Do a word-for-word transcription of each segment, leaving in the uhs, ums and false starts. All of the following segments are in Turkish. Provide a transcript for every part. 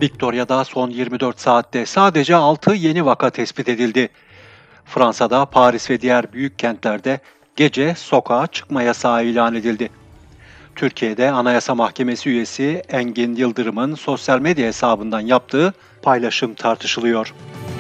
Victoria'da son yirmi dört saatte sadece altı yeni vaka tespit edildi. Fransa'da Paris ve diğer büyük kentlerde gece sokağa çıkma yasağı ilan edildi. Türkiye'de Anayasa Mahkemesi üyesi Engin Yıldırım'ın sosyal medya hesabından yaptığı paylaşım tartışılıyor.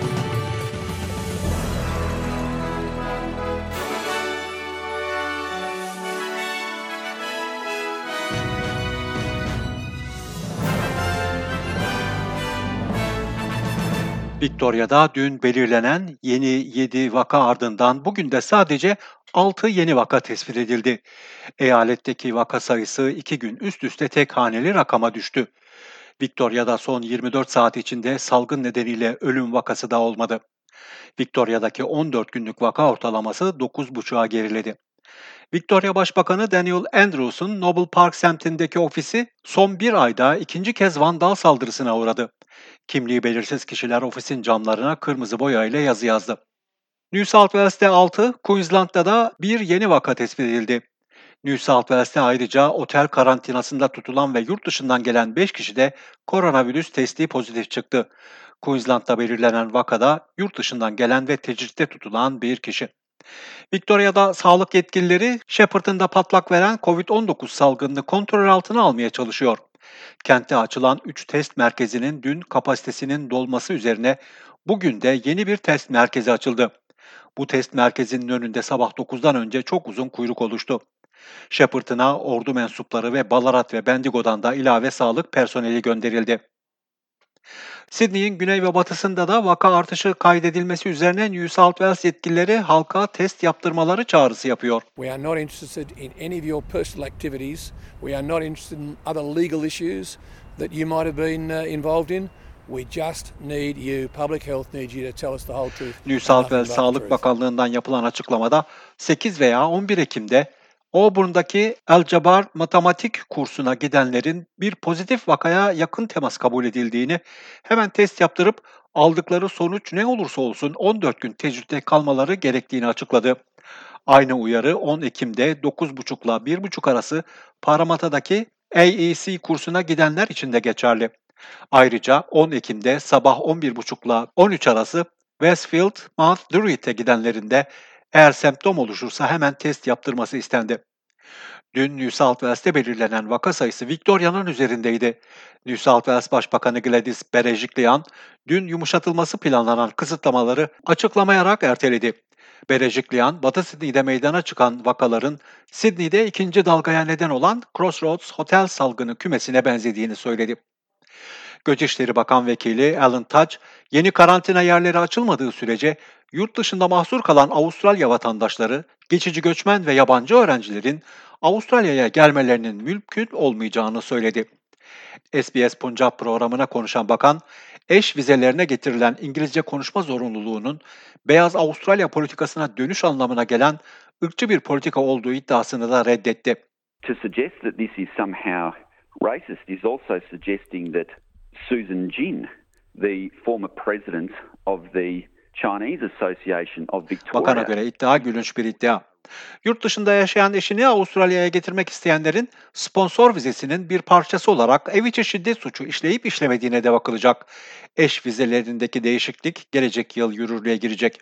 Victoria'da dün belirlenen yeni yedi vaka ardından bugün de sadece altı yeni vaka tespit edildi. Eyaletteki vaka sayısı iki gün üst üste tek haneli rakama düştü. Victoria'da son yirmi dört saat içinde salgın nedeniyle ölüm vakası da olmadı. Victoria'daki on dört günlük vaka ortalaması dokuz buçuğa geriledi. Victoria Başbakanı Daniel Andrews'un Noble Park semtindeki ofisi son bir ayda ikinci kez vandal saldırısına uğradı. Kimliği belirsiz kişiler ofisin camlarına kırmızı boya ile yazı yazdı. New South Wales'te altı, Queensland'da da bir yeni vaka tespit edildi. New South Wales'te ayrıca otel karantinasında tutulan ve yurt dışından gelen beş kişi de koronavirüs testi pozitif çıktı. Queensland'da belirlenen vakada yurt dışından gelen ve tecritte tutulan bir kişi. Victoria'da sağlık yetkilileri Shepparton'da da patlak veren covid on dokuz salgınını kontrol altına almaya çalışıyor. Kentte açılan üç test merkezinin dün kapasitesinin dolması üzerine bugün de yeni bir test merkezi açıldı. Bu test merkezinin önünde sabah dokuzdan önce çok uzun kuyruk oluştu. Shepparton'a ordu mensupları ve Ballarat ve Bendigo'dan da ilave sağlık personeli gönderildi. Sydney'in güney ve batısında da vaka artışı kaydedilmesi üzerine New South Wales yetkilileri halka test yaptırmaları çağrısı yapıyor. We are not interested in any of your personal activities. We are not interested in other legal issues that you might have been uh, involved in. We just need you, public health needs you to tell us the whole truth. New South Wales Sağlık Bakanlığı'ndan yapılan açıklamada sekiz veya on bir Ekim'de Auburn'daki El Jabbar matematik kursuna gidenlerin bir pozitif vakaya yakın temas kabul edildiğini, hemen test yaptırıp aldıkları sonuç ne olursa olsun on dört gün tecritte kalmaları gerektiğini açıkladı. Aynı uyarı on Ekim'de dokuz buçuk ile bir buçuk arası Parramatta'daki A E C kursuna gidenler için de geçerli. Ayrıca on Ekim'de sabah on bir buçuk ile on üç arası Westfield Mount Druitt'e gidenlerin de eğer semptom oluşursa hemen test yaptırması istendi. Dün New South Wales'te belirlenen vaka sayısı Victoria'nın üzerindeydi. New South Wales Başbakanı Gladys Berejiklian, dün yumuşatılması planlanan kısıtlamaları açıklamayarak erteledi. Berejiklian, Batı Sydney'de meydana çıkan vakaların Sydney'de ikinci dalgaya neden olan Crossroads Hotel salgını kümesine benzediğini söyledi. Göçişleri Bakan Vekili Alan Tudge, yeni karantina yerleri açılmadığı sürece yurt dışında mahsur kalan Avustralya vatandaşları, geçici göçmen ve yabancı öğrencilerin Avustralya'ya gelmelerinin mümkün olmayacağını söyledi. S B S Punjab programına konuşan bakan, eş vizelerine getirilen İngilizce konuşma zorunluluğunun Beyaz Avustralya politikasına dönüş anlamına gelen ırkçı bir politika olduğu iddiasını da reddetti. To suggest that this is somehow racist is also suggesting that Susan Jin, the former president of the Chinese Association of Victoria. Bakana göre iddia gülünç bir iddia. Yurt dışında yaşayan eşini Avustralya'ya getirmek isteyenlerin sponsor vizesinin bir parçası olarak ev içi şiddet suçu işleyip işlemediğine de bakılacak. Eş vizelerindeki değişiklik gelecek yıl yürürlüğe girecek.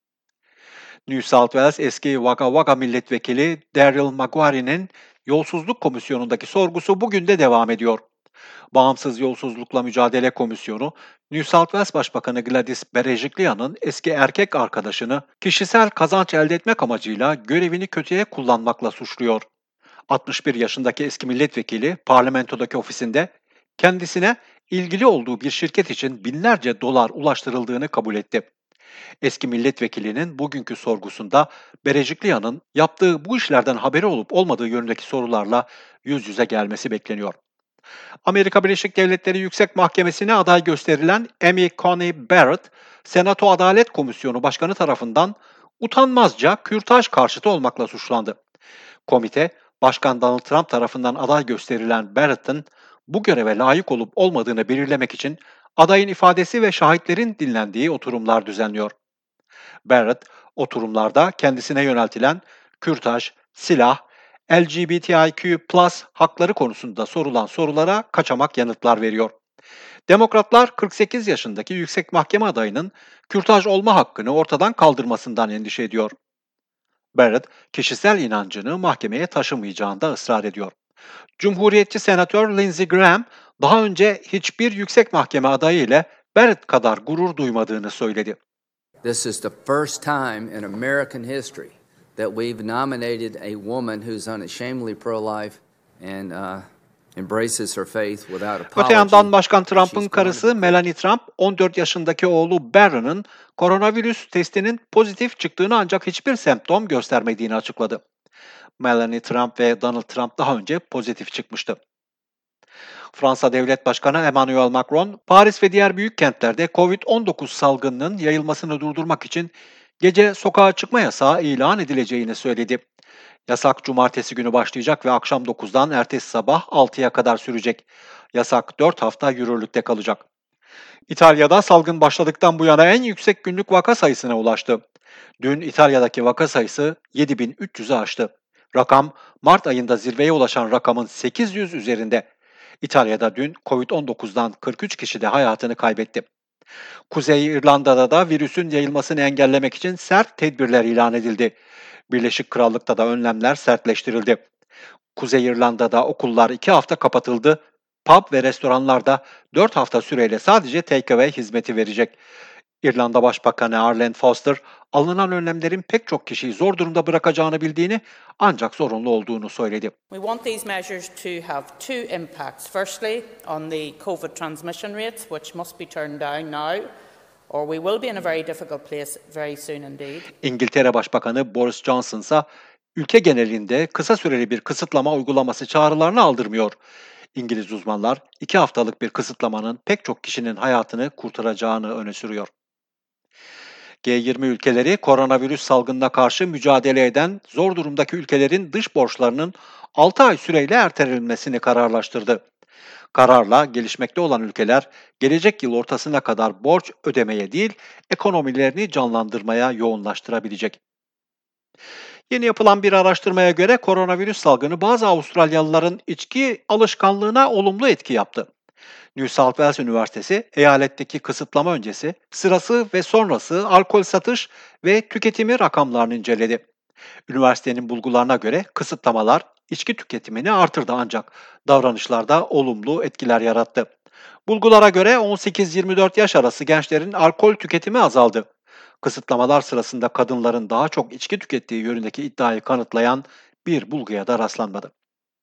New South Wales eski Wagga Wagga milletvekili Daryl Maguire'nin yolsuzluk komisyonundaki sorgusu bugün de devam ediyor. Bağımsız Yolsuzlukla Mücadele Komisyonu, New South Wales Başbakanı Gladys Berejiklian'ın eski erkek arkadaşını kişisel kazanç elde etmek amacıyla görevini kötüye kullanmakla suçluyor. altmış bir yaşındaki eski milletvekili parlamentodaki ofisinde kendisine ilgili olduğu bir şirket için binlerce dolar ulaştırıldığını kabul etti. Eski milletvekilinin bugünkü sorgusunda Berejiklian'ın yaptığı bu işlerden haberi olup olmadığı yönündeki sorularla yüz yüze gelmesi bekleniyor. Amerika Birleşik Devletleri Yüksek Mahkemesi'ne aday gösterilen Amy Coney Barrett, Senato Adalet Komisyonu Başkanı tarafından utanmazca kürtaj karşıtı olmakla suçlandı. Komite, Başkan Donald Trump tarafından aday gösterilen Barrett'ın bu göreve layık olup olmadığını belirlemek için adayın ifadesi ve şahitlerin dinlendiği oturumlar düzenliyor. Barrett, oturumlarda kendisine yöneltilen kürtaj, silah, L G B T I Q plus hakları konusunda sorulan sorulara kaçamak yanıtlar veriyor. Demokratlar kırk sekiz yaşındaki yüksek mahkeme adayının kürtaj olma hakkını ortadan kaldırmasından endişe ediyor. Barrett, kişisel inancını mahkemeye taşımayacağında ısrar ediyor. Cumhuriyetçi Senatör Lindsey Graham, daha önce hiçbir yüksek mahkeme adayı ile Barrett kadar gurur duymadığını söyledi. This is the first time in American history that we've nominated a woman who's unashamedly pro-life and uh, embraces her faith without apology. Öte yandan Başkan Trump'ın karısı Melania Trump, on dört yaşındaki oğlu Barron'ın koronavirüs testinin pozitif çıktığını ancak hiçbir semptom göstermediğini açıkladı. Melania Trump ve Donald Trump daha önce pozitif çıkmıştı. Fransa Devlet Başkanı Emmanuel Macron, Paris ve diğer büyük kentlerde covid on dokuz salgınının yayılmasını durdurmak için gece sokağa çıkma yasağı ilan edileceğini söyledi. Yasak cumartesi günü başlayacak ve akşam dokuzdan ertesi sabah altıya kadar sürecek. Yasak dört hafta yürürlükte kalacak. İtalya'da salgın başladıktan bu yana en yüksek günlük vaka sayısına ulaştı. Dün İtalya'daki vaka sayısı yedi bin üç yüzü aştı. Rakam, Mart ayında zirveye ulaşan rakamın sekiz yüz üzerinde. İtalya'da dün covid on dokuzdan kırk üç kişi de hayatını kaybetti. Kuzey İrlanda'da da virüsün yayılmasını engellemek için sert tedbirler ilan edildi. Birleşik Krallık'ta da önlemler sertleştirildi. Kuzey İrlanda'da okullar iki hafta kapatıldı. Pub ve restoranlar da dört hafta süreyle sadece take-away hizmeti verecek. İrlanda Başbakanı Arlene Foster, alınan önlemlerin pek çok kişiyi zor durumda bırakacağını bildiğini ancak zorunlu olduğunu söyledi. We want these measures to have two impacts. Firstly, on the COVID transmission rates, which must be turned down now, or we will be in a very difficult place very soon indeed. İngiltere Başbakanı Boris Johnson ise ülke genelinde kısa süreli bir kısıtlama uygulaması çağrılarını aldırmıyor. İngiliz uzmanlar iki haftalık bir kısıtlamanın pek çok kişinin hayatını kurtaracağını öne sürüyor. G yirmi ülkeleri koronavirüs salgınına karşı mücadele eden zor durumdaki ülkelerin dış borçlarının altı ay süreyle ertelenmesini kararlaştırdı. Kararla gelişmekte olan ülkeler gelecek yıl ortasına kadar borç ödemeye değil, ekonomilerini canlandırmaya yoğunlaştırabilecek. Yeni yapılan bir araştırmaya göre koronavirüs salgını bazı Avustralyalıların içki alışkanlığına olumlu etki yaptı. New South Wales Üniversitesi, eyaletteki kısıtlama öncesi, sırası ve sonrası alkol satış ve tüketimi rakamlarını inceledi. Üniversitenin bulgularına göre kısıtlamalar içki tüketimini artırdı ancak davranışlarda olumlu etkiler yarattı. Bulgulara göre on sekiz yirmi dört yaş arası gençlerin alkol tüketimi azaldı. Kısıtlamalar sırasında kadınların daha çok içki tükettiği yönündeki iddiayı kanıtlayan bir bulguya da rastlanmadı.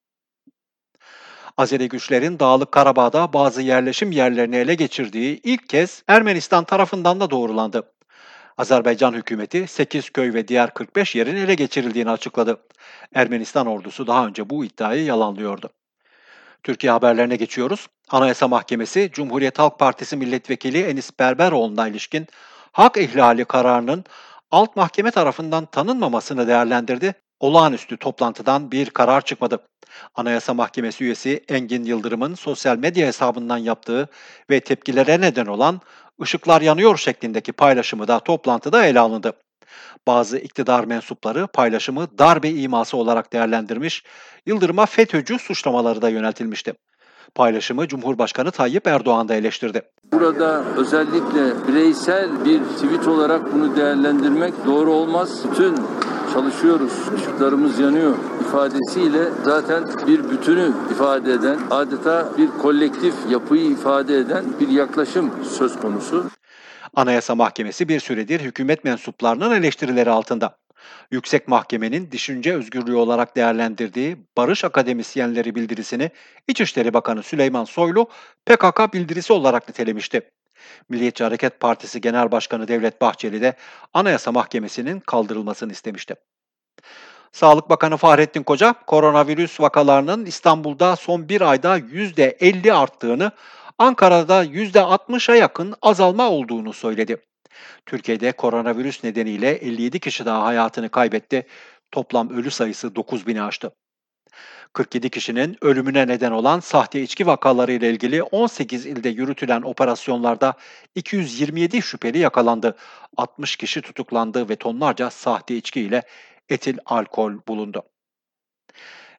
Azeri güçlerin Dağlık Karabağ'da bazı yerleşim yerlerini ele geçirdiği ilk kez Ermenistan tarafından da doğrulandı. Azerbaycan hükümeti sekiz köy ve diğer kırk beş yerin ele geçirildiğini açıkladı. Ermenistan ordusu daha önce bu iddiayı yalanlıyordu. Türkiye haberlerine geçiyoruz. Anayasa Mahkemesi, Cumhuriyet Halk Partisi Milletvekili Enis Berberoğlu'na ilişkin hak ihlali kararının alt mahkeme tarafından tanınmamasını değerlendirdi. Olağanüstü toplantıdan bir karar çıkmadı. Anayasa Mahkemesi üyesi Engin Yıldırım'ın sosyal medya hesabından yaptığı ve tepkilere neden olan "ışıklar yanıyor" şeklindeki paylaşımı da toplantıda ele alındı. Bazı iktidar mensupları paylaşımı darbe iması olarak değerlendirmiş, Yıldırım'a FETÖ'cü suçlamaları da yöneltilmişti. Paylaşımı Cumhurbaşkanı Tayyip Erdoğan da eleştirdi. Burada özellikle bireysel bir tweet olarak bunu değerlendirmek doğru olmaz. Bütün çalışıyoruz, ışıklarımız yanıyor ifadesiyle zaten bir bütünü ifade eden, adeta bir kolektif yapıyı ifade eden bir yaklaşım söz konusu. Anayasa Mahkemesi bir süredir hükümet mensuplarının eleştirileri altında. Yüksek Mahkemenin düşünce özgürlüğü olarak değerlendirdiği Barış Akademisyenleri bildirisini İçişleri Bakanı Süleyman Soylu P K K bildirisi olarak nitelemişti. Milliyetçi Hareket Partisi Genel Başkanı Devlet Bahçeli de Anayasa Mahkemesi'nin kaldırılmasını istemişti. Sağlık Bakanı Fahrettin Koca, koronavirüs vakalarının İstanbul'da son bir ayda yüzde elli arttığını, Ankara'da yüzde altmışa yakın azalma olduğunu söyledi. Türkiye'de koronavirüs nedeniyle elli yedi kişi daha hayatını kaybetti. Toplam ölü sayısı dokuz bini aştı. kırk yedi kişinin ölümüne neden olan sahte içki vakaları ile ilgili on sekiz ilde yürütülen operasyonlarda iki yüz yirmi yedi şüpheli yakalandı. altmış kişi tutuklandı ve tonlarca sahte içki ile etil alkol bulundu.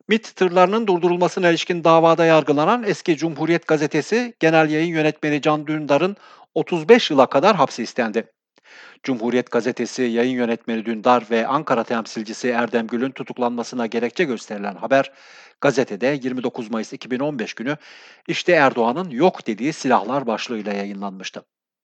MİT tırlarının durdurulmasına ilişkin davada yargılanan eski Cumhuriyet Gazetesi Genel Yayın Yönetmeni Can Dündar'ın otuz beş yıla kadar hapsi istendi. Cumhuriyet Gazetesi Yayın Yönetmeni Dündar ve Ankara temsilcisi Erdem Gül'ün tutuklanmasına gerekçe gösterilen haber, gazetede yirmi dokuz Mayıs iki bin on beş günü "İşte Erdoğan'ın yok dediği silahlar" başlığıyla yayınlanmıştı.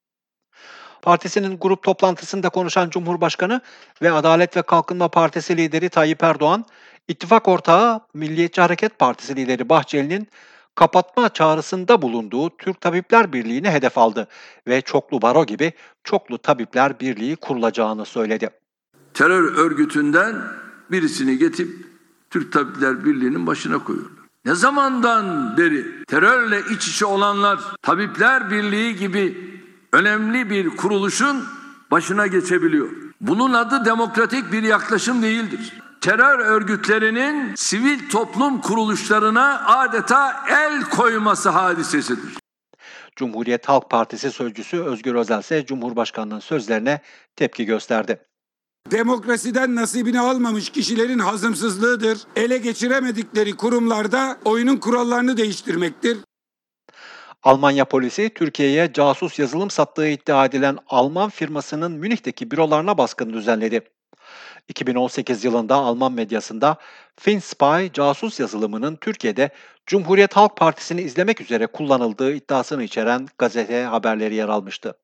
Partisinin grup toplantısında konuşan Cumhurbaşkanı ve Adalet ve Kalkınma Partisi lideri Tayyip Erdoğan, ittifak ortağı Milliyetçi Hareket Partisi lideri Bahçeli'nin kapatma çağrısında bulunduğu Türk Tabipler Birliği'ni hedef aldı ve çoklu baro gibi çoklu tabipler birliği kurulacağını söyledi. Terör örgütünden birisini getirip Türk Tabipler Birliği'nin başına koyuyorlar. Ne zamandan beri terörle iç içe olanlar Tabipler Birliği gibi önemli bir kuruluşun başına geçebiliyor. Bunun adı demokratik bir yaklaşım değildir. Terör örgütlerinin sivil toplum kuruluşlarına adeta el koyması hadisesidir. Cumhuriyet Halk Partisi sözcüsü Özgür Özel ise Cumhurbaşkanı'nın sözlerine tepki gösterdi. Demokrasiden nasibini almamış kişilerin hazımsızlığıdır. Ele geçiremedikleri kurumlarda oyunun kurallarını değiştirmektir. Almanya polisi Türkiye'ye casus yazılım sattığı iddia edilen Alman firmasının Münih'teki bürolarına baskın düzenledi. iki bin on sekiz yılında Alman medyasında FinSpy casus yazılımının Türkiye'de Cumhuriyet Halk Partisi'ni izlemek üzere kullanıldığı iddiasını içeren gazete haberleri yer almıştı.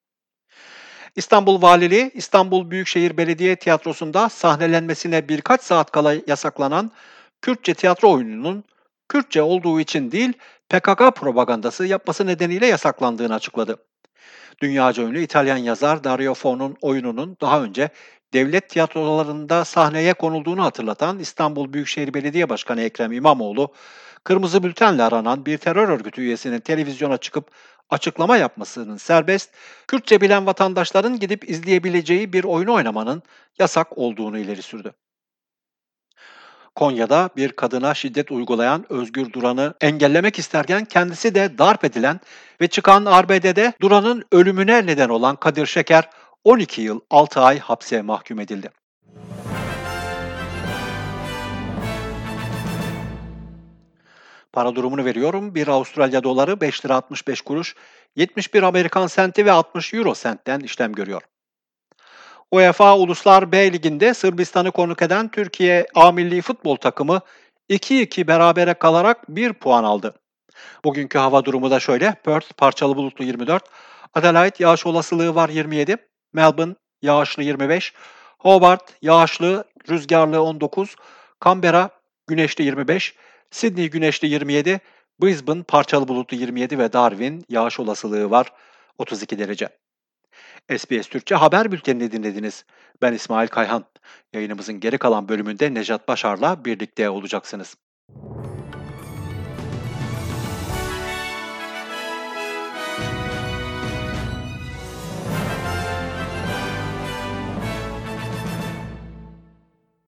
İstanbul Valiliği, İstanbul Büyükşehir Belediye Tiyatrosu'nda sahnelenmesine birkaç saat kala yasaklanan Kürtçe tiyatro oyununun Kürtçe olduğu için değil, P K K propagandası yapması nedeniyle yasaklandığını açıkladı. Dünyaca ünlü İtalyan yazar Dario Fo'nun oyununun daha önce devlet tiyatrolarında sahneye konulduğunu hatırlatan İstanbul Büyükşehir Belediye Başkanı Ekrem İmamoğlu, kırmızı bültenle aranan bir terör örgütü üyesinin televizyona çıkıp açıklama yapmasının serbest, Kürtçe bilen vatandaşların gidip izleyebileceği bir oyunu oynamanın yasak olduğunu ileri sürdü. Konya'da bir kadına şiddet uygulayan Özgür Duran'ı engellemek isterken kendisi de darp edilen ve çıkan arbedede Duran'ın ölümüne neden olan Kadir Şeker on iki yıl altı ay hapse mahkum edildi. Para durumunu veriyorum. Bir Avustralya doları beş lira altmış beş kuruş, yetmiş bir Amerikan senti ve altmış euro sentten işlem görüyor. UEFA Uluslar B Ligi'nde Sırbistan'ı konuk eden Türkiye A Milli Futbol takımı iki iki berabere kalarak bir puan aldı. Bugünkü hava durumu da şöyle: Perth parçalı bulutlu yirmi dört, Adelaide yağış olasılığı var yirmi yedi, Melbourne yağışlı yirmi beş, Hobart yağışlı rüzgarlı on dokuz, Canberra güneşli yirmi beş, Sydney güneşli yirmi yedi, Brisbane parçalı bulutlu yirmi yedi ve Darwin yağış olasılığı var otuz iki derece. S B S Türkçe haber bültenini dinlediniz. Ben İsmail Kayhan. Yayınımızın geri kalan bölümünde Nejat Başar'la birlikte olacaksınız.